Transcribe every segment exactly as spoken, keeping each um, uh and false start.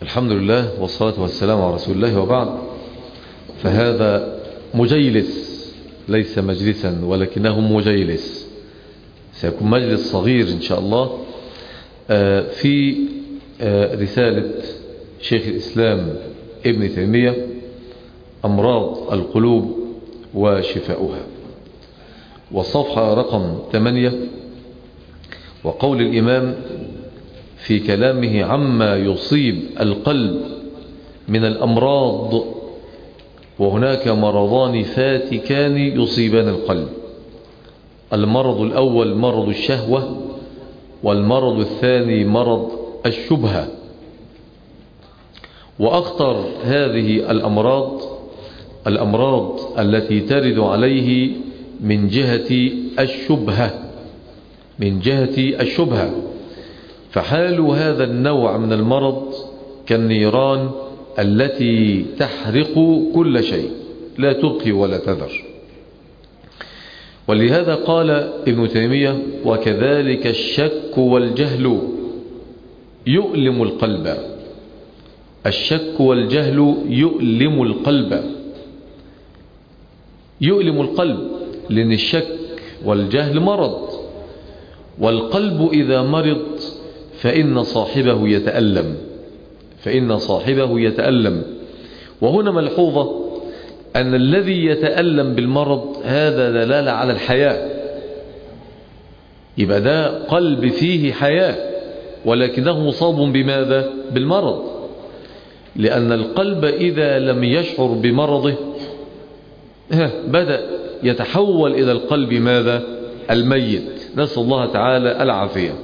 الحمد لله والصلاة والسلام على رسول الله، وبعد. فهذا مجيلس ليس مجلسا ولكنه مجيلس، سيكون مجلس صغير إن شاء الله في رسالة شيخ الإسلام ابن تيمية أمراض القلوب وشفاؤها، والصفحة رقم ثمانية. وقول الإمام في كلامه عما يصيب القلب من الأمراض: وهناك مرضان فاتكان يصيبان القلب. المرض الأول مرض الشهوة، والمرض الثاني مرض الشبهة. وأخطر هذه الأمراض الأمراض التي ترد عليه من جهة الشبهة من جهة الشبهة فحال هذا النوع من المرض كالنيران التي تحرق كل شيء، لا تبقي ولا تذر. ولهذا قال ابن تيمية: وكذلك الشك والجهل يؤلم القلب. الشك والجهل يؤلم القلب يؤلم القلب لأن الشك والجهل مرض، والقلب إذا مرض فإن صاحبه يتألم فإن صاحبه يتألم وهنا ملحوظة أن الذي يتألم بالمرض هذا دلالة على الحياة، يبقى ده قلب فيه حياة، ولكنه مصاب بماذا؟ بالمرض. لأن القلب إذا لم يشعر بمرضه بدأ يتحول إلى القلب ماذا؟ الميت، نسأل الله تعالى العافية.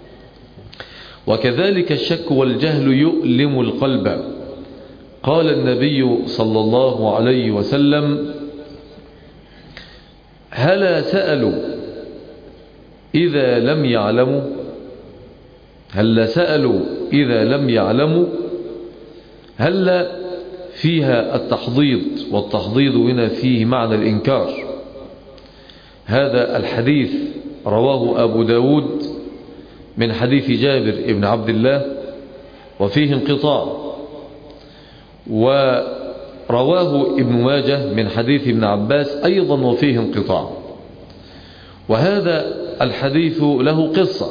وكذلك الشك والجهل يؤلم القلب. قال النبي صلى الله عليه وسلم: هلا سألوا إذا لم يعلموا هلا سألوا إذا لم يعلموا هلا فيها التحضيض، والتحضيض هنا فيه معنى الإنكار. هذا الحديث رواه أبو داود من حديث جابر بن عبد الله، وفيه انقطاع. ورواه ابن ماجه من حديث ابن عباس أيضا وفيه انقطاع. وهذا الحديث له قصة.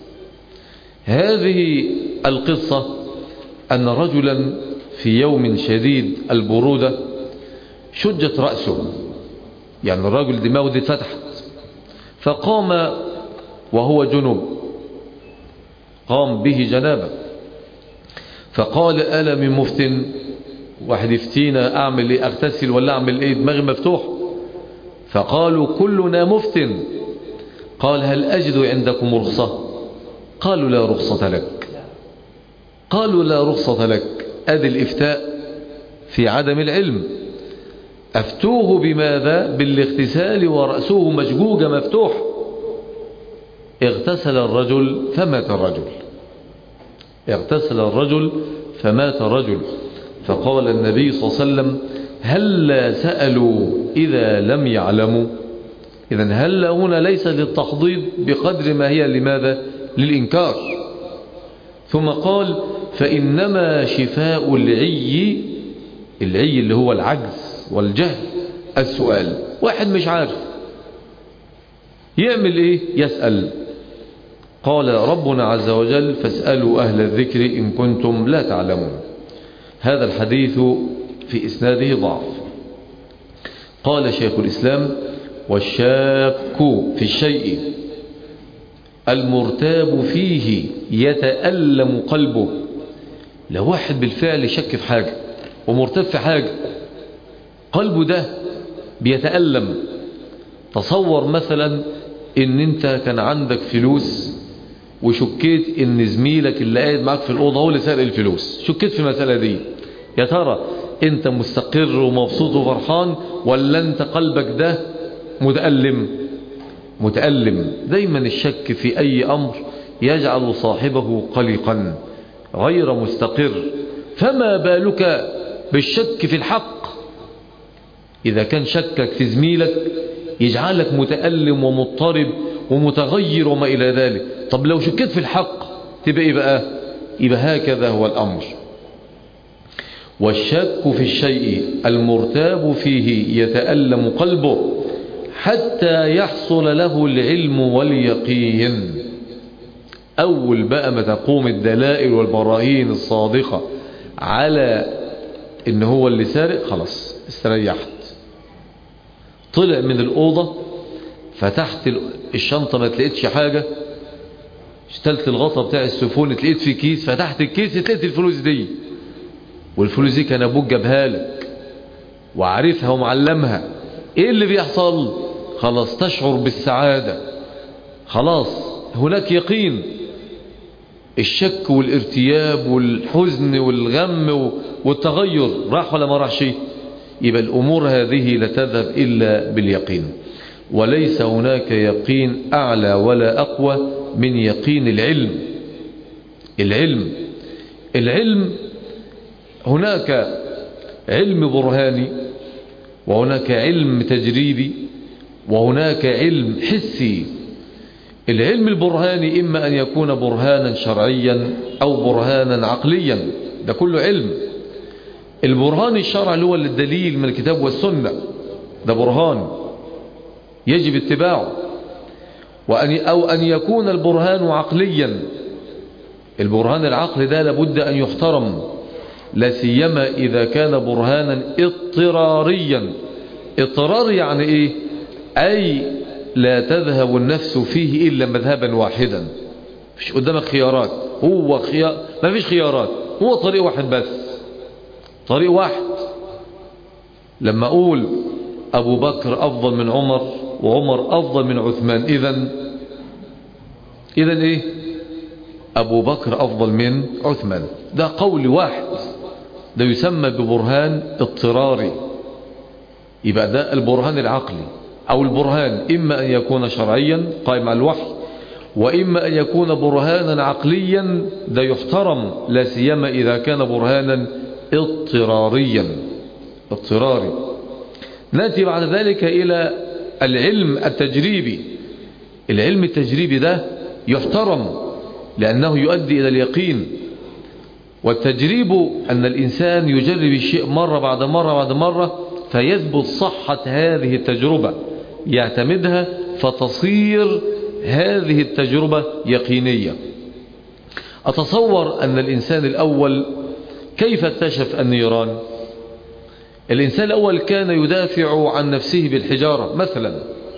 هذه القصة أن رجلا في يوم شديد البرودة شجت رأسه، يعني الرجل دماغه دي اتفتحت، فقام وهو جنب، قام به جنابه، فقال: ألا من مفتن؟ واحد يفتينا، أعمل إيه؟ أغتسل ولا أعمل إيه؟ دماغي مفتوح. فقالوا: كلنا مفتن. قال: هل أجد عندكم رخصة؟ قالوا: لا رخصة لك. قالوا: لا رخصة لك. أدي الإفتاء في عدم العلم. أفتوه بماذا؟ بالاغتسال ورأسه مشجوجة مفتوح. اغتسل الرجل فمات الرجل اغتسل الرجل فمات الرجل فقال النبي صلى الله عليه وسلم: هلا سألوا إذا لم يعلموا. إذن هلا هنا ليس للتحضيض بقدر ما هي لماذا؟ للإنكار. ثم قال: فإنما شفاء العي العي اللي هو العجز والجهل السؤال. واحد مش عارف يعمل إيه؟ يسأل. قال ربنا عز وجل: فاسألوا أهل الذكر إن كنتم لا تعلمون. هذا الحديث في إسناده ضعف. قال شيخ الإسلام: والشاك في الشيء المرتاب فيه يتألم قلبه. لو واحد بالفعل شك في حاجة ومرتاب في حاجة، قلبه ده بيتألم. تصور مثلا ان انت كان عندك فلوس وشكيت ان زميلك اللي قاعد معاك في الأوضة هو اللي سرق الفلوس، شكيت في المسألة دي، يا ترى انت مستقر ومبسوط وفرحان، ولا انت قلبك ده متألم متألم؟ دايما الشك في أي أمر يجعل صاحبه قلقا غير مستقر، فما بالك بالشك في الحق؟ إذا كان شكك في زميلك يجعلك متألم ومضطرب ومتغير وما إلى ذلك، طب لو شكيت في الحق تبقى إيه بقى؟ يبقى هكذا هو الأمر. والشك في الشيء المرتاب فيه يتألم قلبه حتى يحصل له العلم واليقين. أول بقى ما تقوم الدلائل والبراهين الصادقة على إن هو اللي سارق، خلاص استريحت. طلع من الأوضة، فتحت الشنطة ما تلاقيتش حاجة، اشتلت الغطا بتاع السفون تلاقيت في كيس، فتحت الكيس تلاقيت الفلوس دي، والفلوس دي كان أبوك جابها لك وعارفها ومعلمها. ايه اللي بيحصل؟ خلاص تشعر بالسعادة، خلاص هناك يقين. الشك والارتياب والحزن والغم والتغير راح ولا ما راحش؟ يبقى الأمور هذه لا تذهب إلا باليقين، وليس هناك يقين أعلى ولا أقوى من يقين العلم. العلم العلم هناك علم برهاني، وهناك علم تجريبي، وهناك علم حسي. العلم البرهاني إما أن يكون برهانا شرعيا أو برهانا عقليا، ده كله علم. البرهان الشرعي اللي هو الدليل من الكتاب والسنة، ده برهان يجب اتباعه. وأن أو أن يكون البرهان عقليا. البرهان العقلي ده لابد أن يحترم، لا سيما إذا كان برهانا اضطراريا. اضطرار يعني إيه؟ أي لا تذهب النفس فيه إلا مذهبا واحدا، مش قدامك خيارات. هو خيار، ما فيش خيارات، هو طريق واحد بس، طريق واحد. لما أقول أبو بكر أفضل من عمر وعمر أفضل من عثمان، إذن إذن إيه؟ أبو بكر أفضل من عثمان، ده قول واحد، ده يسمى ببرهان اضطراري. يبقى ده البرهان العقلي. أو البرهان إما أن يكون شرعيا قائم على الوحي، وإما أن يكون برهانا عقليا، ده يحترم لا سيما إذا كان برهانا اضطراريا اضطراري. نأتي بعد ذلك إلى العلم التجريبي. العلم التجريبي ده يحترم لأنه يؤدي إلى اليقين. والتجريب أن الإنسان يجرب الشيء مرة بعد مرة بعد مرة فيثبت صحة هذه التجربة، يعتمدها فتصير هذه التجربة يقينية. أتصور أن الإنسان الأول كيف اكتشف النيران؟ الإنسان الأول كان يدافع عن نفسه بالحجارة مثلا.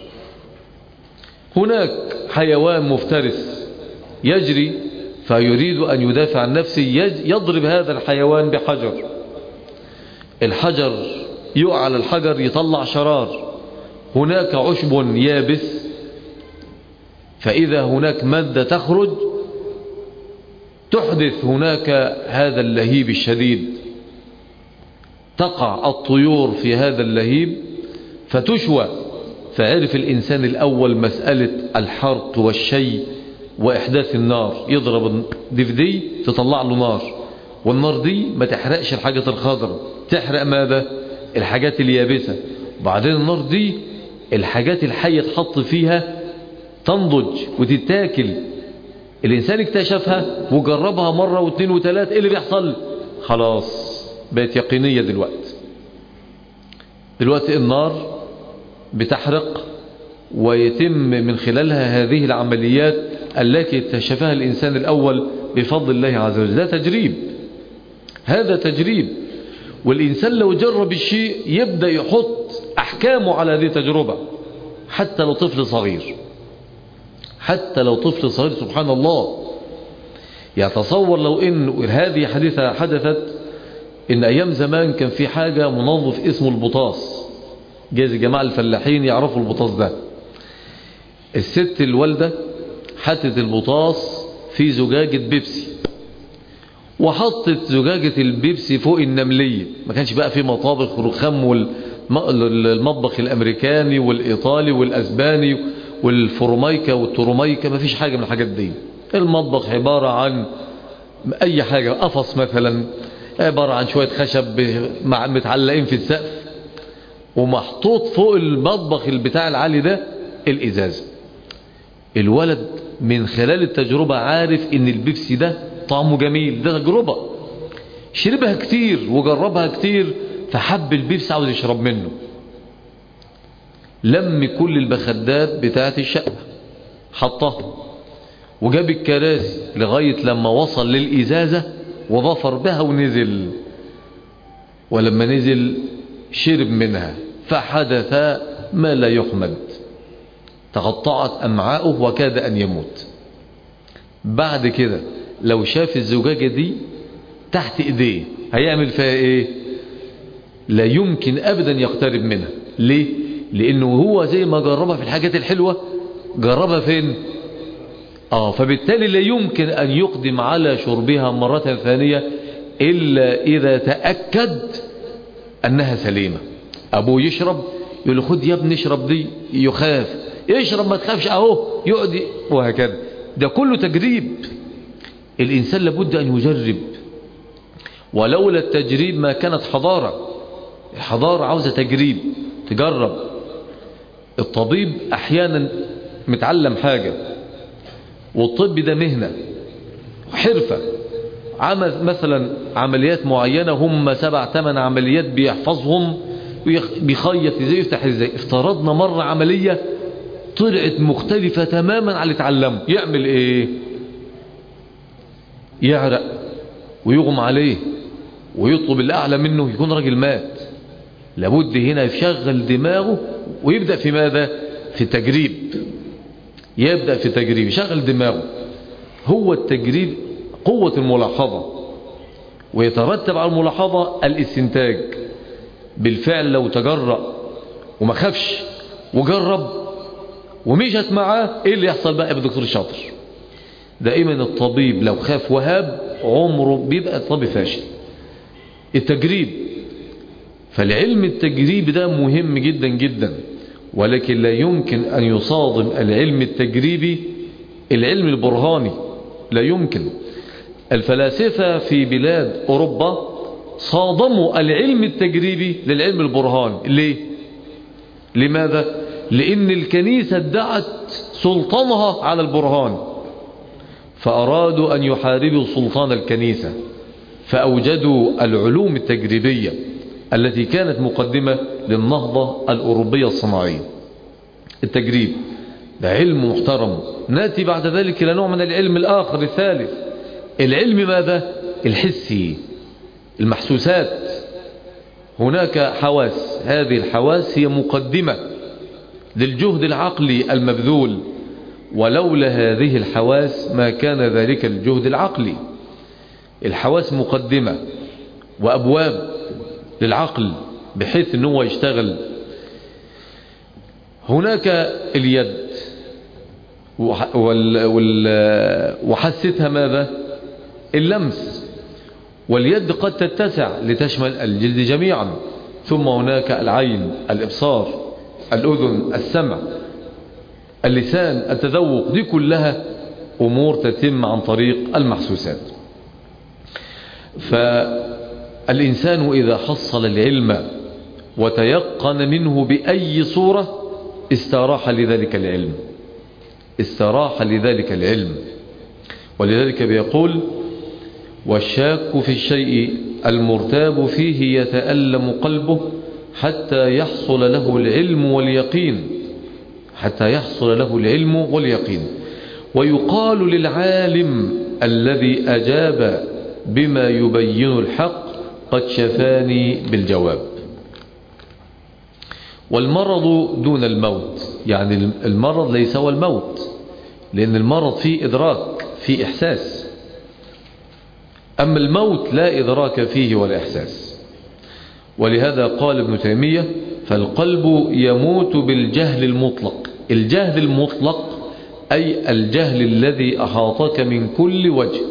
هناك حيوان مفترس يجري فيريد أن يدافع عن نفسه، يضرب هذا الحيوان بحجر، الحجر يقع على الحجر يطلع شرار. هناك عشب يابس، فإذا هناك مادة تخرج تحدث هناك هذا اللهيب الشديد، تقع الطيور في هذا اللهيب فتشوى. فعرف الإنسان الأول مسألة الحرق والشي وإحداث النار، يضرب دي في دي تطلع له نار، والنار دي ما تحرقش الحاجة الخضراء، تحرق ماذا؟ الحاجات اليابسة. وبعدين النار دي الحاجات الحية تحط فيها تنضج وتتاكل. الإنسان اكتشفها وجربها مرة واثنين وثلاث، ايه اللي بيحصل؟ خلاص بقت يقينية. دلوقتي دلوقتي النار بتحرق، ويتم من خلالها هذه العمليات التي اكتشفها الإنسان الأول بفضل الله عز وجل. ده تجريب، هذا تجريب. والإنسان لو جرب الشيء يبدأ يحط أحكامه على هذه التجربة، حتى لو طفل صغير، حتى لو طفل صغير. سبحان الله، يتصور لو إن هذه حادثة حدثت إن أيام زمان كان في حاجة منظف اسمه البطاس، جايز جماعة الفلاحين يعرفوا البطاس ده. الست الوالدة حطت البطاس في زجاجة بيبسي، وحطت زجاجة البيبسي فوق النملية. ما كانش بقى في مطابخ رخام، والمطبخ الأمريكاني والإيطالي والأسباني والفورمايكا والترومايكا، ما فيش حاجة من الحاجات دي. المطبخ عبارة عن أي حاجة، قفص مثلا عبارة عن شوية خشب متعلقين في السقف، ومحطوط فوق المطبخ البتاع العالي ده الإزاز. الولد من خلال التجربة عارف ان البيبسي ده طعمه جميل، ده تجربة. شربها كتير وجربها كتير فحب البيبس عاوز يشرب منه، لم كل المخدات بتاعت الشقة حطها وجاب الكراسي لغاية لما وصل للإزازة وظفر بها ونزل، ولما نزل شرب منها فحدث ما لا يحمد، تقطعت أمعاؤه وكاد أن يموت. بعد كده لو شاف الزجاجة دي تحت إيديه هيعمل فيها إيه؟ لا يمكن أبدا يقترب منها. ليه؟ لأنه هو زي ما جربها في الحاجات الحلوة جربها فين؟ آه فبالتالي لا يمكن أن يقدم على شربها مرة ثانية إلا إذا تأكد أنها سليمة. أبوه يشرب يقول له خد يا ابني اشرب دي، يخاف، يشرب ما تخافش أهو يقعد، وهكذا. ده كله تجريب. الإنسان لابد أن يجرب، ولولا التجريب ما كانت حضارة. الحضارة عاوزة تجريب، تجرب. الطبيب أحيانا متعلم حاجة، والطب ده مهنة وحرفة. عمل مثلا عمليات معينة هم سبع ثمان عمليات بيحفظهم بيخيط ازاي يفتح ازاي. افترضنا مرة عملية طلعت مختلفة تماما عن اللي اتعلمه، يعمل ايه؟ يعرق ويغم عليه ويطلب الأعلى منه، يكون راجل مات. لابد هنا يشغل دماغه ويبدأ في ماذا؟ في التجريب. يبدأ في التجريب، يشغل دماغه. هو التجريب قوة الملاحظة، ويترتب على الملاحظة الاستنتاج. بالفعل لو تجرأ وما خافش وجرب ومشت معاه، ايه اللي يحصل بقى بالدكتور الشاطر؟ دائما الطبيب لو خاف وهاب عمره بيبقى طبيب فاشل. التجريب، فالعلم التجريب ده مهم جدا جدا، ولكن لا يمكن أن يصادم العلم التجريبي العلم البرهاني، لا يمكن. الفلاسفة في بلاد أوروبا صادموا العلم التجريبي للعلم البرهاني. ليه؟ لماذا؟ لأن الكنيسة ادعت سلطانها على البرهان، فأرادوا أن يحاربوا سلطان الكنيسة، فأوجدوا العلوم التجريبية التي كانت مقدمة للنهضة الأوروبية الصناعية. التجريب ده علم محترم. نأتي بعد ذلك إلى نوع من العلم الآخر الثالث، العلم ماذا؟ الحسي، المحسوسات. هناك حواس، هذه الحواس هي مقدمة للجهد العقلي المبذول، ولولا هذه الحواس ما كان ذلك الجهد العقلي. الحواس مقدمة وأبواب للعقل بحيث أنه يشتغل. هناك اليد وحستها ماذا؟ اللمس. واليد قد تتسع لتشمل الجلد جميعا. ثم هناك العين، الإبصار، الأذن، السمع، اللسان، التذوق. دي كلها أمور تتم عن طريق المحسوسات. فالإنسان إذا حصل العلم وتيقن منه بأي صورة استراح لذلك العلم، استراح لذلك العلم. ولذلك بيقول: والشاك في الشيء المرتاب فيه يتألم قلبه حتى يحصل له العلم واليقين، حتى يحصل له العلم واليقين. ويقال للعالم الذي أجاب بما يبين الحق: قد شفاني بالجواب. والمرض دون الموت، يعني المرض ليس هو الموت، لأن المرض فيه إدراك، فيه إحساس. أما الموت لا إدراك فيه ولا إحساس. ولهذا قال ابن تيمية: فالقلب يموت بالجهل المطلق. الجهل المطلق أي الجهل الذي أحاطك من كل وجه.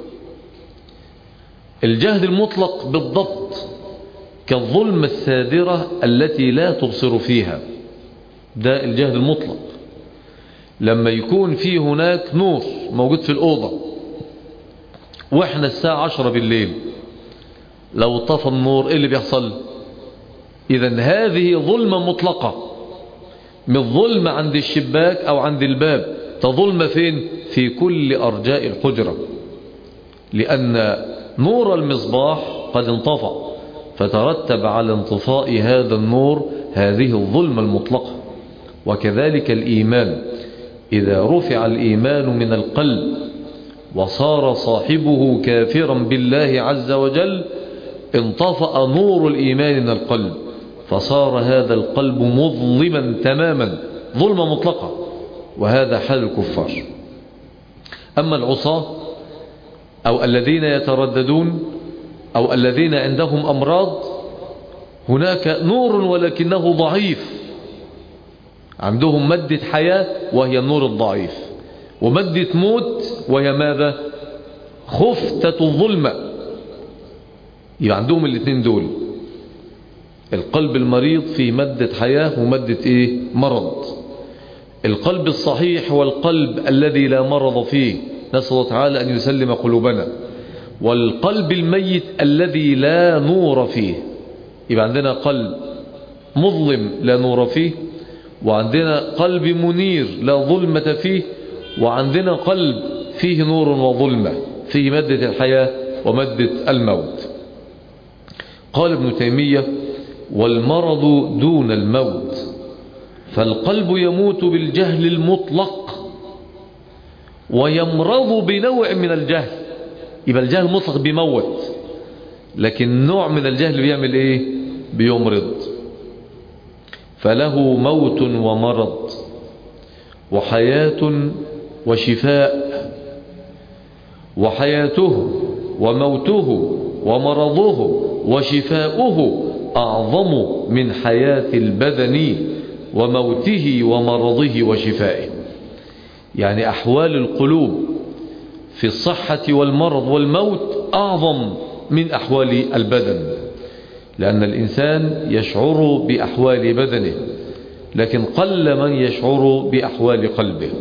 الجهل المطلق بالضبط كالظلمة السادرة التي لا تبصر فيها، ده الجهل المطلق. لما يكون في هناك نور موجود في الأوضة وإحنا الساعة عشرة بالليل، لو طفى النور إيه اللي بيحصل؟ إذن هذه ظلمة مطلقة، من ظلمة عند الشباك أو عند الباب، تظلم فين؟ في كل أرجاء الحجرة، لأن نور المصباح قد انطفأ، فترتب على انطفاء هذا النور هذه الظلمة المطلقة. وكذلك الإيمان، إذا رفع الإيمان من القلب وصار صاحبه كافرا بالله عز وجل انطفأ نور الإيمان من القلب، فصار هذا القلب مظلما تماما، ظلمة مطلقة، وهذا حال الكفار. أما العصاة أو الذين يترددون أو الذين عندهم أمراض، هناك نور ولكنه ضعيف، عندهم مادة حياة وهي النور الضعيف، ومادة موت وهي ماذا؟ خفتة الظلمة. يبقى عندهم الاثنين دول، القلب المريض فيه مادة حياة ومادة ايه؟ مرض. القلب الصحيح هو القلب الذي لا مرض فيه، نسأل الله تعالى أن يسلم قلوبنا. والقلب الميت الذي لا نور فيه. يبقى عندنا قلب مظلم لا نور فيه، وعندنا قلب منير لا ظلمة فيه، وعندنا قلب فيه نور وظلمة، فيه مادة الحياة ومادة الموت. قال ابن تيمية: والمرض دون الموت، فالقلب يموت بالجهل المطلق ويمرض بنوع من الجهل. يبقى الجهل المطلق بيموت، لكن نوع من الجهل بيعمل ايه؟ بيمرض. فله موت ومرض وحياة وشفاء، وحياته وموته ومرضه وشفاؤه أعظم من حياة البدن وموته ومرضه وشفائه. يعني أحوال القلوب في الصحة والمرض والموت أعظم من أحوال البدن، لأن الإنسان يشعر بأحوال بدنه، لكن قل من يشعر بأحوال قلبه.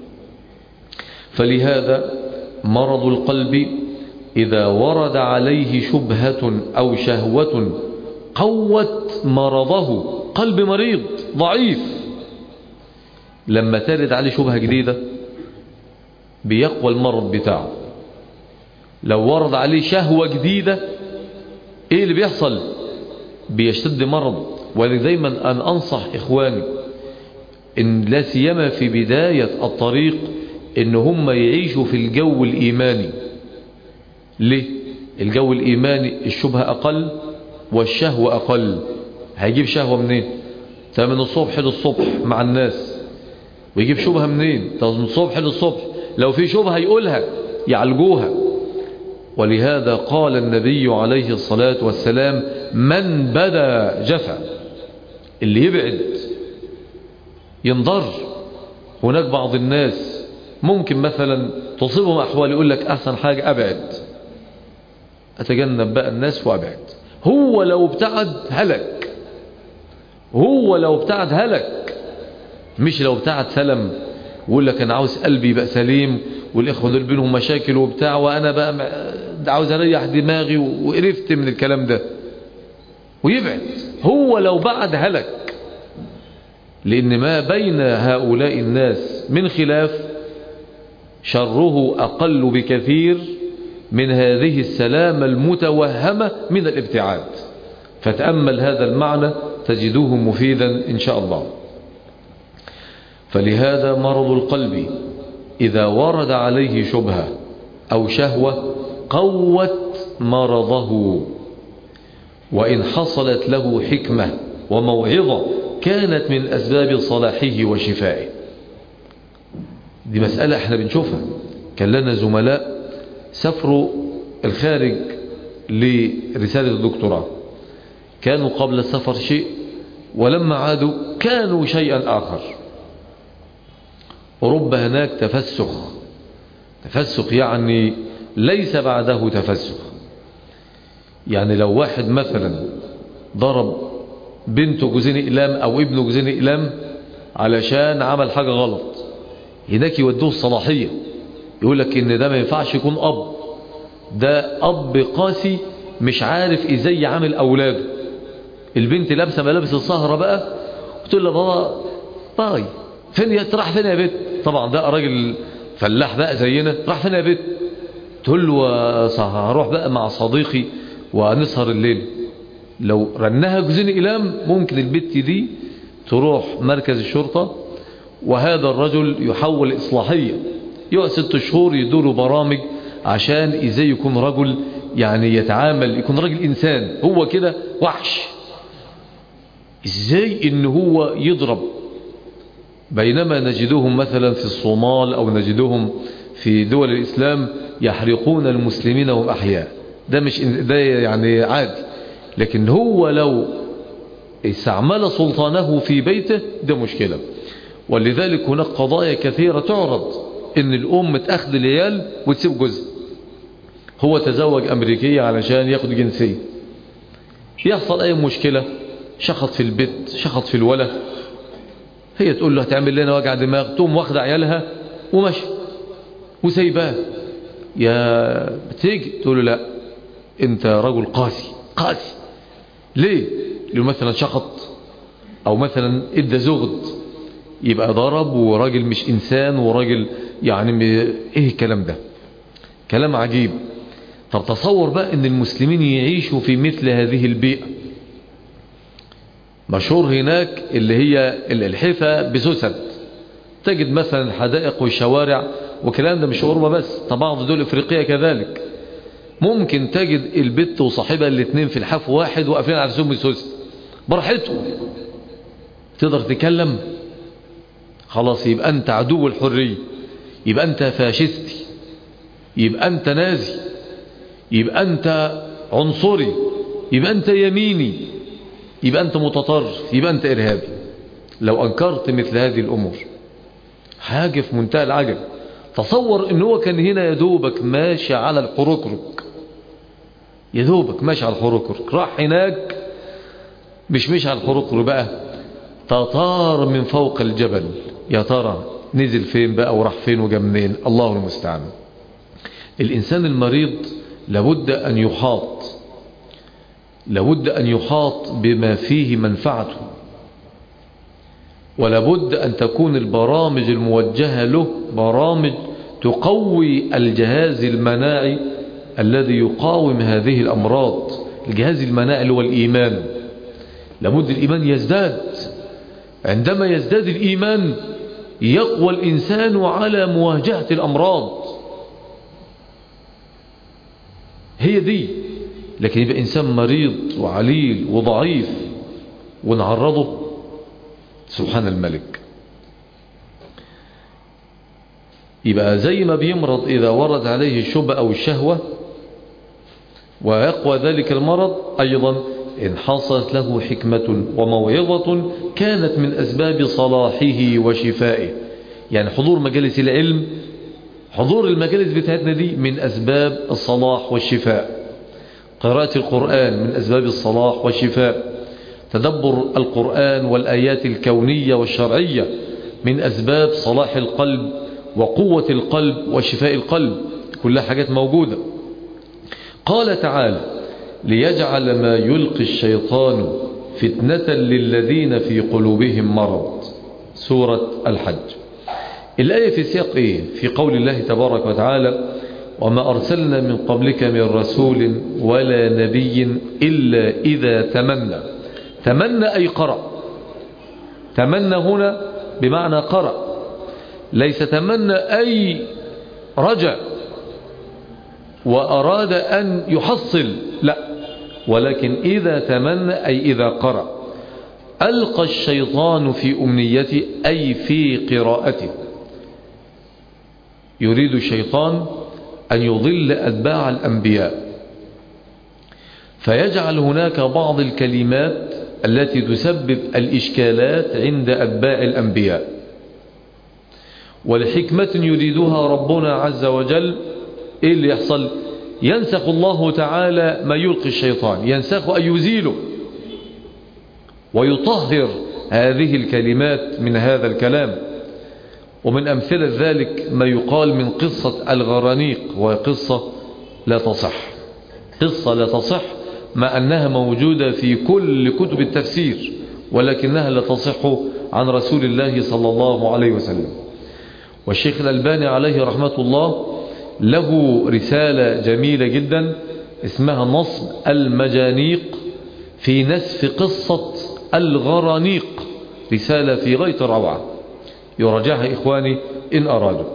فلهذا مرض القلب إذا ورد عليه شبهة أو شهوة قوت مرضه. قلب مريض ضعيف لما ترد عليه شبهة جديدة بيقوى المرض بتاعه. لو ورد عليه شهوة جديدة ايه اللي بيحصل؟ بيشتد مرض. ولذلك دايما أن أنصح إخواني إن لا سيما في بداية الطريق إن هم يعيشوا في الجو الإيماني. ليه؟ الجو الإيماني الشبهة أقل والشهوة أقل. هيجيب شهوة منين؟ طب من الصبح للصبح مع الناس، ويجيب شبهة منين؟ طب من الصبح للصبح لو في شبهة يقولها يعالجوها. ولهذا قال النبي عليه الصلاة والسلام: من بدا جفا. اللي يبعد ينضر. هناك بعض الناس ممكن مثلا تصيبهم أحوال يقول لك أحسن حاجة أبعد، أتجنب بقى الناس وأبعد. هو لو ابتعد هلك، هو لو ابتعد هلك، مش لو ابتعد سلم ويقول لك أنا عاوز قلبي يبقى سليم والإخوة دول بينهم مشاكل وبتاع، وأنا بقى عاوز أريح دماغي وقرفت من الكلام ده ويبعد. هو لو بعد هلك، لأن ما بين هؤلاء الناس من خلاف شره أقل بكثير من هذه السلامة المتوهمة من الابتعاد. فتأمل هذا المعنى تجدوه مفيدا إن شاء الله. فلهذا مرض القلب إذا ورد عليه شبهة أو شهوة قوت مرضه، وإن حصلت له حكمة وموعظة كانت من أسباب صلاحه وشفائه. دي مسألة احنا بنشوفها. كان لنا زملاء سافروا الخارج لرسالة الدكتوراه، كانوا قبل السفر شيء ولما عادوا كانوا شيئا آخر. أوروبا هناك تفسخ، تفسخ يعني ليس بعده تفسخ. يعني لو واحد مثلا ضرب بنته جوزين إقلام أو ابنه جوزين إقلام علشان عمل حاجة غلط، هناك يودوه الصلاحية، يقول لك إن ده ما ينفعش يكون أب، ده أب قاسي مش عارف إزاي يعامل أولاده. البنت لابسة ملابس السهرة بقى وتقول له بابا باي فين يا راح فين يا بيت؟ طبعا ده راجل فلاح بقى زينا، راح فين يا بيت؟ تقول له هروح بقى مع صديقي ونسهر الليل، لو رنها جوزين إلام ممكن البت دي تروح مركز الشرطة، وهذا الرجل يحول إصلاحية، يقعد ست شهور يدوروا برامج عشان إزاي يكون رجل يعني يتعامل، يكون رجل إنسان. هو كده وحش، إزاي إن هو يضرب، بينما نجدهم مثلا في الصومال أو نجدهم في دول الإسلام يحرقون المسلمين وهم أحياء. ده مش ده يعني عادي، لكن هو لو استعمل سلطانه في بيته ده مشكلة. ولذلك هناك قضايا كثيرة تعرض إن الأم تأخذ العيال وتسيب جزء، هو تزوج أمريكية علشان ياخد جنسية، يحصل أي مشكلة، شخط في البيت، شخط في الولد، هي تقول له هتعمل لنا وجع دماغ، تقوم واخدة عيالها وماشي وسيباه. يا بتيجي تقول له لا انت رجل قاسي. قاسي ليه؟ لو مثلا شخط او مثلا ادى زغد يبقى ضرب، وراجل مش انسان، وراجل يعني ايه الكلام ده؟ كلام عجيب. طب تصور بقى ان المسلمين يعيشوا في مثل هذه البيئة. مشهور هناك اللي هي الحفة بسوسد، تجد مثلا الحدائق والشوارع وكلام ده مش أوروبا بس، طبعا دول افريقيا كذلك، ممكن تجد البت وصاحبها الاثنين في الحف واحد وقافلين على نفسهم بسوسد براحته. تقدر تتكلم؟ خلاص يبقى انت عدو الحرية، يبقى انت فاشستي، يبقى انت نازي، يبقى انت عنصري، يبقى انت يميني، يبقى انت متطرف، يبقى انت ارهابي لو انكرت مثل هذه الامور. حاجة في منتهى العجب. تصور ان هو كان هنا يدوبك ماشي على الحركرك، يدوبك ماشي على الحركرك، راح هناك مش ماشي على الحركرك بقى، تطار من فوق الجبل. يا ترى نزل فين بقى وراح فين وجا منين؟ الله المستعان. الانسان المريض لابد ان يحاط، لابد أن يحاط بما فيه منفعته، ولابد أن تكون البرامج الموجهة له برامج تقوي الجهاز المناعي الذي يقاوم هذه الأمراض. الجهاز المناعي اللي هو الإيمان، لابد الإيمان يزداد. عندما يزداد الإيمان يقوى الإنسان على مواجهة الأمراض. هي دي. لكن يبقى إنسان مريض وعليل وضعيف ونعرضه، سبحان الملك. يبقى زي ما بيمرض إذا ورد عليه الشبهة أو الشهوة ويقوى ذلك المرض، أيضا إن حصلت له حكمة وموعظة كانت من أسباب صلاحه وشفائه. يعني حضور مجالس العلم، حضور المجالس بتاعتنا دي من أسباب الصلاح والشفاء. قراءة القرآن من أسباب الصلاح والشفاء. تدبر القرآن والآيات الكونية والشرعية من أسباب صلاح القلب وقوة القلب وشفاء القلب. كلها حاجات موجودة. قال تعالى: ليجعل ما يلقي الشيطان فتنة للذين في قلوبهم مرض. سورة الحج. الآية في سياق إيه؟ في قول الله تبارك وتعالى: وما أرسلنا من قبلك من رسول ولا نبي إلا إذا تمنى. تمنى أي قرأ. تمنى هنا بمعنى قرأ، ليس تمنى أي رجع وأراد أن يحصل، لا، ولكن إذا تمنى أي إذا قرأ. ألقى الشيطان في أمنيته أي في قراءته. يريد الشيطان أن يضل أتباع الأنبياء، فيجعل هناك بعض الكلمات التي تسبب الإشكالات عند أتباع الأنبياء، ولحكمة يريدها ربنا عز وجل. إيه اللي يحصل؟ ينسخ الله تعالى ما يلقي الشيطان، ينسخ أي يزيله ويطهر هذه الكلمات من هذا الكلام. ومن أمثلة ذلك ما يقال من قصة الغرانيق، وقصة لا تصح، قصة لا تصح، مع أنها موجودة في كل كتب التفسير، ولكنها لا تصح عن رسول الله صلى الله عليه وسلم. والشيخ الألباني عليه رحمة الله له رسالة جميلة جدا اسمها نصب المجانيق في نسف قصة الغرانيق، رسالة في غاية الروعة يراجعها إخواني إن أرادوا.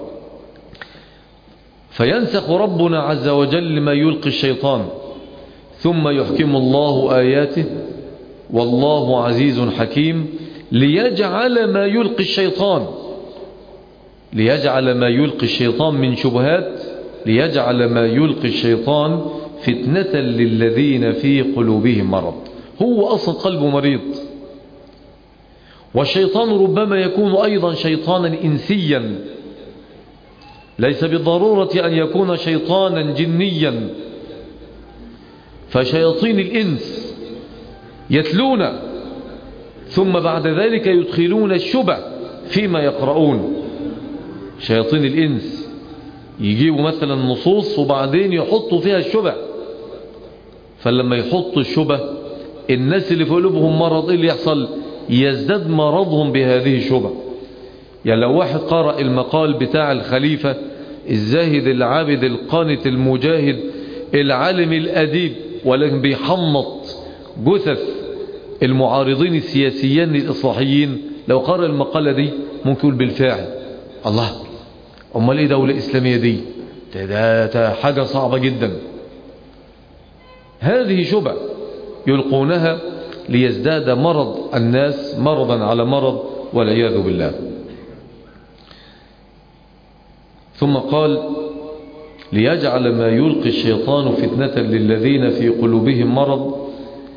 فينسخ ربنا عز وجل ما يلقي الشيطان ثم يحكم الله آياته والله عزيز حكيم ليجعل ما يلقي الشيطان ليجعل ما يلقي الشيطان من شبهات ليجعل ما يلقي الشيطان فتنة للذين في قلوبهم مرض. هو أصلا قلبه مريض، والشيطان ربما يكون أيضا شيطانا إنسيا، ليس بالضرورة أن يكون شيطانا جنيا. فشياطين الإنس يتلون ثم بعد ذلك يدخلون الشبه فيما يقرؤون. شياطين الإنس يجيبوا مثلا نصوص وبعدين يحطوا فيها الشبه، فلما يحطوا الشبه الناس اللي في قلوبهم مرض، إيه اللي يحصل؟ يزداد مرضهم بهذه الشبه. يعني لو واحد قرأ المقال بتاع الخليفة الزاهد العابد القانت المجاهد العالم الأديب، ولكن بيحمط جثث المعارضين السياسيين الإصلاحيين، لو قرأ المقالة دي ممكن يقول بالفعل الله، أمال إيه دولة إسلامية دي؟ ده, ده حاجة صعبة جدا. هذه شبه يلقونها ليزداد مرض الناس مرضا على مرض والعياذ بالله. ثم قال ليجعل ما يلقي الشيطان فتنة للذين في قلوبهم مرض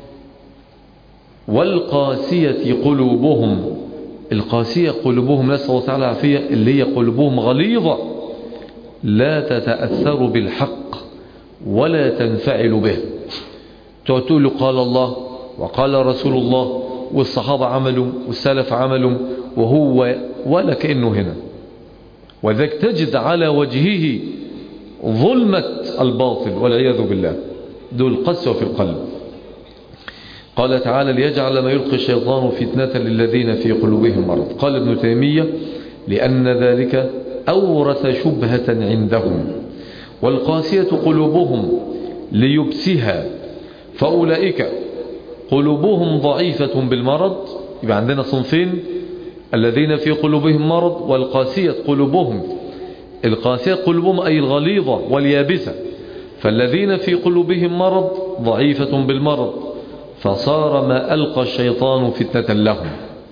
والقاسية قلوبهم. القاسية قلوبهم نسأل الله تعالى العافية، اللي هي قلوبهم غليظة لا تتأثر بالحق ولا تنفعل به. تقول قال الله وقال رسول الله والصحابة عملوا والسلف عملوا وهو ولا كأنه هنا، وذلك تجد على وجهه ظلمة الباطل والعياذ بالله. دول قسوة في القلب. قال تعالى ليجعل ما يلقي الشيطان فتنة للذين في قلوبهم مرض. قال ابن تيمية لأن ذلك أورث شبهة عندهم، والقاسية قلوبهم ليبسها، فأولئك قلوبهم ضعيفة بالمرض. يبقى عندنا صنفين، الذين في قلوبهم مرض والقاسية قلوبهم. القاسية قلوبهم أي الغليظة واليابسة، فالذين في قلوبهم مرض ضعيفة بالمرض، فصار ما ألقى الشيطان فتنة لهم.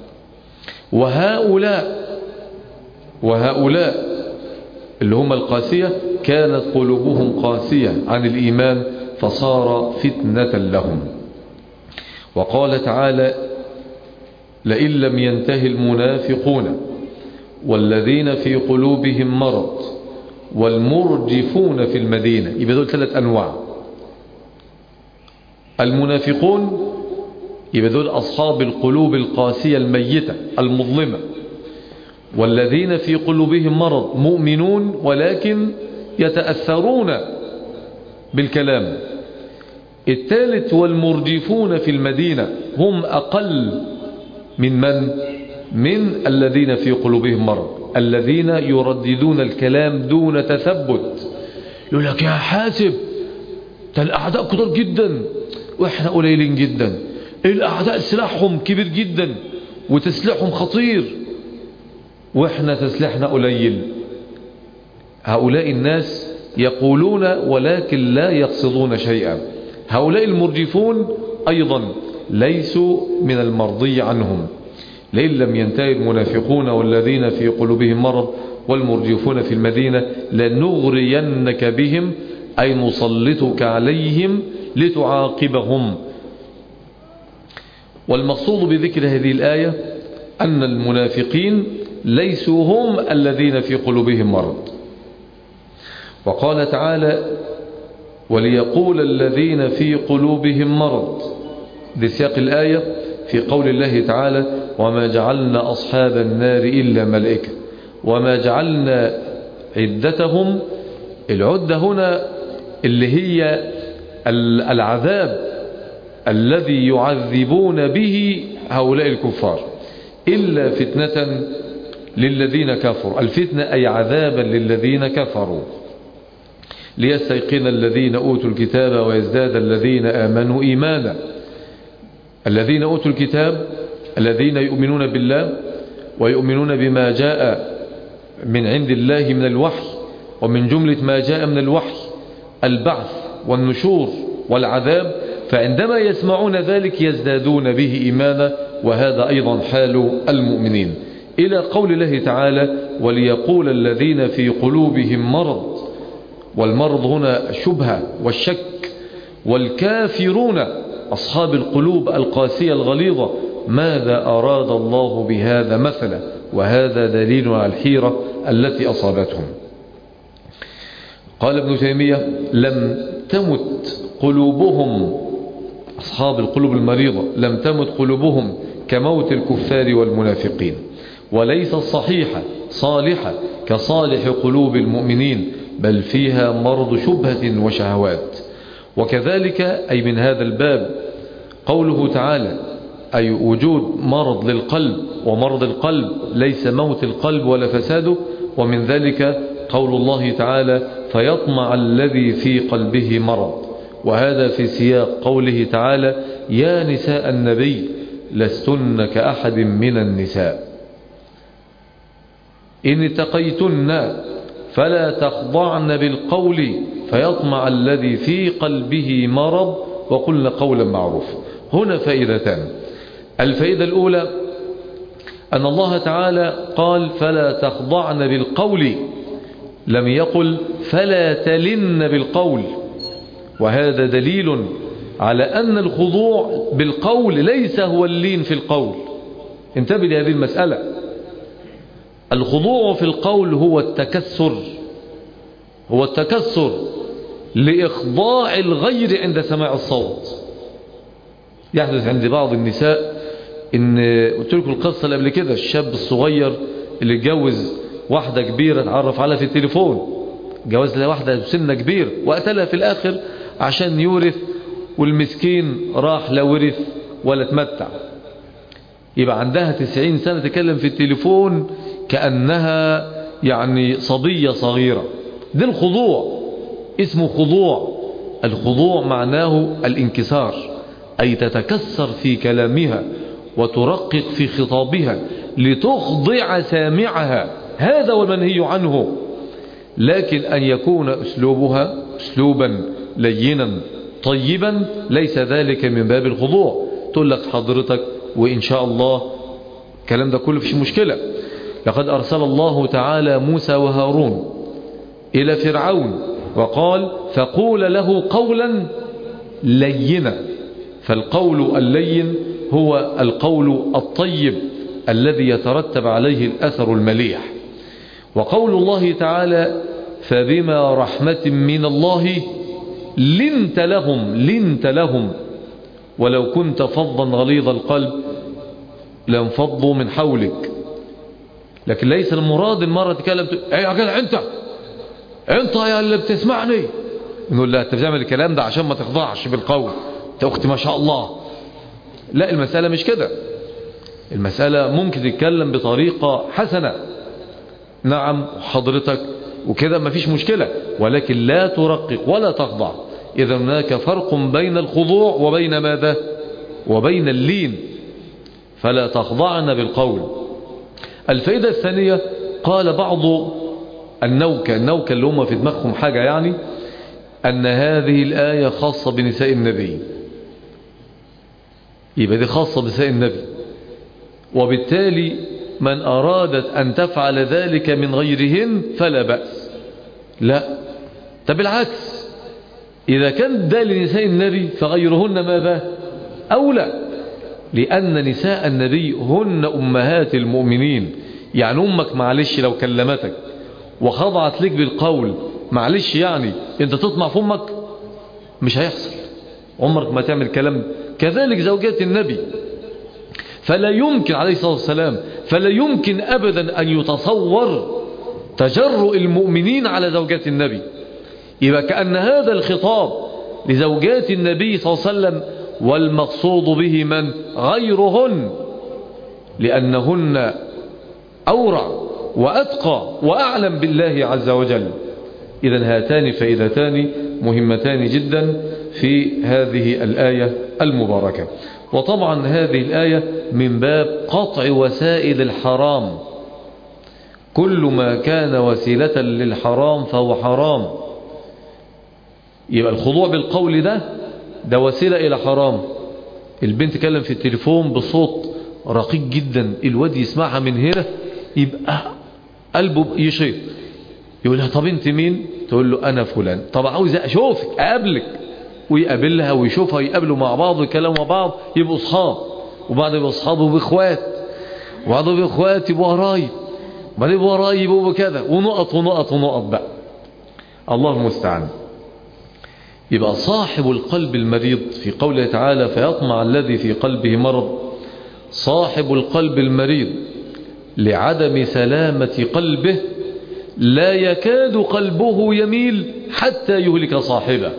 وهؤلاء وهؤلاء اللي هم القاسية كانت قلوبهم قاسية عن الإيمان فصار فتنة لهم. وقال تعالى لئن لم ينتهي المنافقون والذين في قلوبهم مرض والمرجفون في المدينة. يبقى دول ثلاث أنواع. المنافقون يبقى دول أصحاب القلوب القاسية الميتة المظلمة، والذين في قلوبهم مرض مؤمنون ولكن يتأثرون بالكلام. الثالث والمرجفون في المدينة هم أقل من من؟ من الذين في قلوبهم مرض، الذين يرددون الكلام دون تثبت. يقول لك يا حاسب ده الأعداء كتار جدا وإحنا قليلين جدا، الأعداء سلاحهم كبير جدا وتسليحهم خطير وإحنا تسليحنا قليل. هؤلاء الناس يقولون ولكن لا يقصدون شيئا. هؤلاء المرجفون أيضا ليسوا من المرضي عنهم. لئن لم ينتهي المنافقون والذين في قلوبهم مرض والمرجفون في المدينة لنغرينك بهم أي نسلطك عليهم لتعاقبهم. والمقصود بذكر هذه الآية أن المنافقين ليسوا هم الذين في قلوبهم مرض. وقال تعالى وليقول الذين في قلوبهم مرض، دي سياق الآية في قول الله تعالى وما جعلنا أصحاب النار إلا ملائكة وما جعلنا عدتهم. العدة هنا اللي هي العذاب الذي يعذبون به هؤلاء الكفار إلا فتنة للذين كفروا. الفتنة أي عذابا للذين كفروا. ليستيقن الذين أوتوا الكتاب ويزداد الذين آمنوا إيمانا. الذين أوتوا الكتاب الذين يؤمنون بالله ويؤمنون بما جاء من عند الله من الوحي، ومن جملة ما جاء من الوحي البعث والنشور والعذاب، فعندما يسمعون ذلك يزدادون به إيمانا، وهذا أيضا حال المؤمنين. إلى قول الله تعالى: وليقول الذين في قلوبهم مرض، والمرض هنا شبهة والشك، والكافرون أصحاب القلوب القاسية الغليظة ماذا أراد الله بهذا مثلا، وهذا دليل على الحيرة التي أصابتهم. قال ابن تيمية: لم تمت قلوبهم، أصحاب القلوب المريضة لم تمت قلوبهم كموت الكفار والمنافقين، وليس الصحيحة صالحة كصالح قلوب المؤمنين، بل فيها مرض شبهة وشهوات. وكذلك أي من هذا الباب قوله تعالى: أي وجود مرض للقلب، ومرض القلب ليس موت القلب ولا فساده. ومن ذلك قول الله تعالى: فيطمع الذي في قلبه مرض، وهذا في سياق قوله تعالى: يا نساء النبي لستن كأحد من النساء إن اتقيتن فلا تخضعن بالقول فيطمع الذي في قلبه مرض وقلن قولا معروفا. هنا فائدتان. الفائدة الأولى أن الله تعالى قال: فلا تخضعن بالقول، لم يقل فلا تلن بالقول، وهذا دليل على أن الخضوع بالقول ليس هو اللين في القول. انتبه لهذه المسألة. الخضوع في القول هو التكسر، هو التكسر لإخضاع الغير عند سماع الصوت. يحدث عند بعض النساء، إن قلت لكم القصة اللي قبل كده، الشاب الصغير اللي اتجوز واحدة كبيرة اتعرف عليها في التليفون، جواز لها واحدة بسنة كبير وقتلها في الآخر عشان يورث، والمسكين راح لا ورث ولا تمتع. يبقى عندها تسعين سنة تكلم في التليفون كأنها يعني صبية صغيرة. ده الخضوع، اسمه خضوع. الخضوع معناه الانكسار، أي تتكسر في كلامها وترقق في خطابها لتخضع سامعها، هذا والمنهي عنه. لكن أن يكون أسلوبها أسلوبا لينا طيبا ليس ذلك من باب الخضوع. تقول لك حضرتك وإن شاء الله الكلام ده كله فيش مشكلة. لقد أرسل الله تعالى موسى وهارون إلى فرعون وقال: فقول له قولا لينا. فالقول اللين هو القول الطيب الذي يترتب عليه الأثر المليح. وقول الله تعالى: فبما رحمة من الله لنت لهم، لنت لهم ولو كنت فظا غليظ القلب لانفضوا من حولك. لكن ليس المراد المرة تكلم ايه يا جدع انت انت يا اللي بتسمعني، نقول لا انت بتعمل الكلام ده عشان ما تخضعش بالقول، انت اختي ما شاء الله. لا، المسألة مش كده. المسألة ممكن تتكلم بطريقة حسنة، نعم حضرتك وكده ما فيش مشكلة، ولكن لا ترقق ولا تخضع. إذا هناك فرق بين الخضوع وبين ماذا؟ وبين اللين. فلا تخضعن بالقول. الفائدة الثانية، قال بعض النوكة النوكة اللي هم في دماغهم حاجة، يعني أن هذه الآية خاصة بنساء النبي، يبقى دي خاصة بنساء النبي، وبالتالي من أرادت أن تفعل ذلك من غيرهن فلا بأس. لا، طب بالعكس، إذا كان ده لنساء النبي فغيرهن ماذا؟ أولى، لأن نساء النبي هن أمهات المؤمنين. يعني أمك معلش لو كلمتك وخضعت لك بالقول، معلش يعني أنت تطمع في أمك؟ مش هيحصل، عمرك ما تعمل كلام. كذلك زوجات النبي، فلا يمكن عليه الصلاة والسلام فلا يمكن أبدا أن يتصور تجرؤ المؤمنين على زوجات النبي. يبقى كأن هذا الخطاب لزوجات النبي صلى الله عليه وسلم، والمقصود به من؟ غيرهن، لأنهن أورع وأتقى وأعلم بالله عز وجل. إذا هاتان فائدتان مهمتان جدا في هذه الآية المباركة. وطبعا هذه الآية من باب قطع وسائل الحرام، كل ما كان وسيلة للحرام فهو حرام. يبقى الخضوع بالقول ده ده وسيلة إلى حرام. البنت تكلم في التليفون بصوت رقيق جدا، الواد يسمعها من هنا يبقى قلبه يشيط، يقول لها طب انت مين؟ تقول له انا فلان. طب عاوز اشوفك اقابلك، ويقابلها ويشوفها ويقابلوا مع بعض ويكلموا مع بعض، يبقوا اصحاب، وبعد يبقوا اصحاب يبقوا اخوات، وبعد يبقوا اخوات يبقوا قرايب، وبعد يبقوا قرايب يبقوا كذا، ونقط ونقط ونقط بقى. الله المستعان. يبقى صاحب القلب المريض في قوله تعالى فيطمع الذي في قلبه مرض، صاحب القلب المريض لعدم سلامة قلبه لا يكاد قلبه يميل حتى يهلك صاحبه.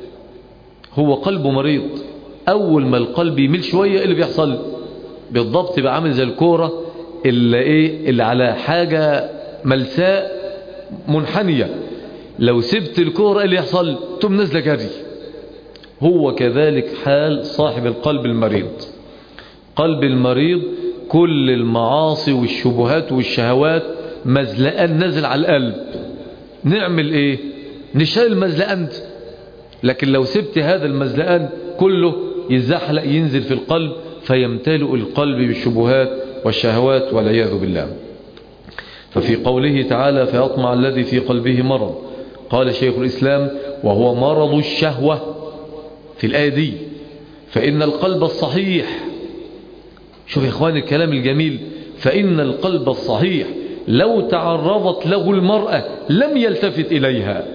هو قلبه مريض، أول ما القلب يميل شوية اللي بيحصل بالضبط بقى عامل زي الكورة اللي, إيه اللي على حاجة ملساء منحنية، لو سبت الكورة اللي يحصل تم نزل جري. هو كذلك حال صاحب القلب المريض. قلب المريض كل المعاصي والشبهات والشهوات مزلقان نزل على القلب، نعمل ايه؟ نشيل المزلقان ده. لكن لو سبت هذا المزلقان كله يزحلق ينزل في القلب فيمتلئ القلب بالشبهات والشهوات والعياذ بالله. ففي قوله تعالى فيطمع الذي في قلبه مرض، قال شيخ الإسلام وهو مرض الشهوة في الآية دي. فإن القلب الصحيح، شوف يا إخواني الكلام الجميل، فإن القلب الصحيح لو تعرضت له المرأة لم يلتفت إليها.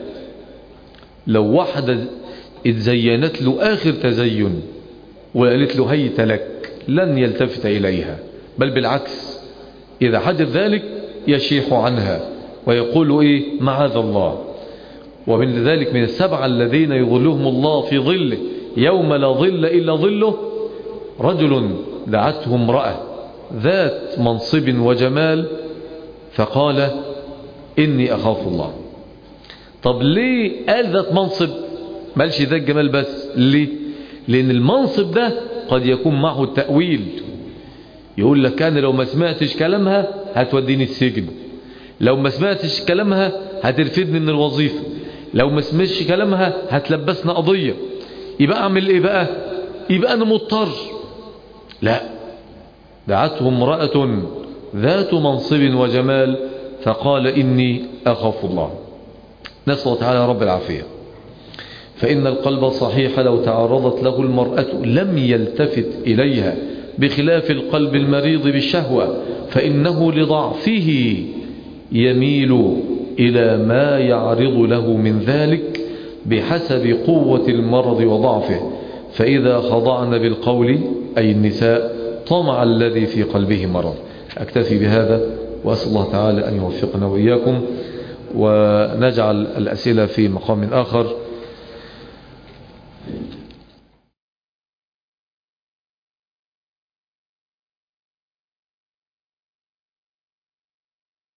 لو واحدة اتزينت له آخر تزين وقالت له هيت لك لن يلتفت إليها، بل بالعكس إذا حدث ذلك يشيح عنها ويقول إيه معاذ الله. ومن ذلك من السبعة الذين يظلهم الله في ظله يوم لا ظل إلا ظله رجل دعته امرأة ذات منصب وجمال فقال إني أخاف الله. طب ليه قال ذات منصب؟ مالش ذات جمال بس، ليه؟ لأن المنصب ده قد يكون معه التأويل. يقول لك أنا لو ما سمعتش كلامها هتوديني السجن، لو ما سمعتش كلامها هترفدني من الوظيفة، لو ما سمعتش كلامها هتلبسنا قضية. يبقى أعمل إيه بقى؟ يبقى أنا مضطر. لا، دعته امرأة ذات منصب وجمال فقال إني أخاف الله. نسأل الله تعالى رب العافية. فإن القلب الصحيح لو تعرضت له المرأة لم يلتفت إليها، بخلاف القلب المريض بالشهوة فإنه لضعفه يميل إلى ما يعرض له من ذلك بحسب قوة المرض وضعفه. فإذا خضعن بالقول أي النساء طمع الذي في قلبه مرض. أكتفي بهذا وأسأل الله تعالى أن يوفقنا وإياكم، ونجعل الأسئلة في مقام آخر.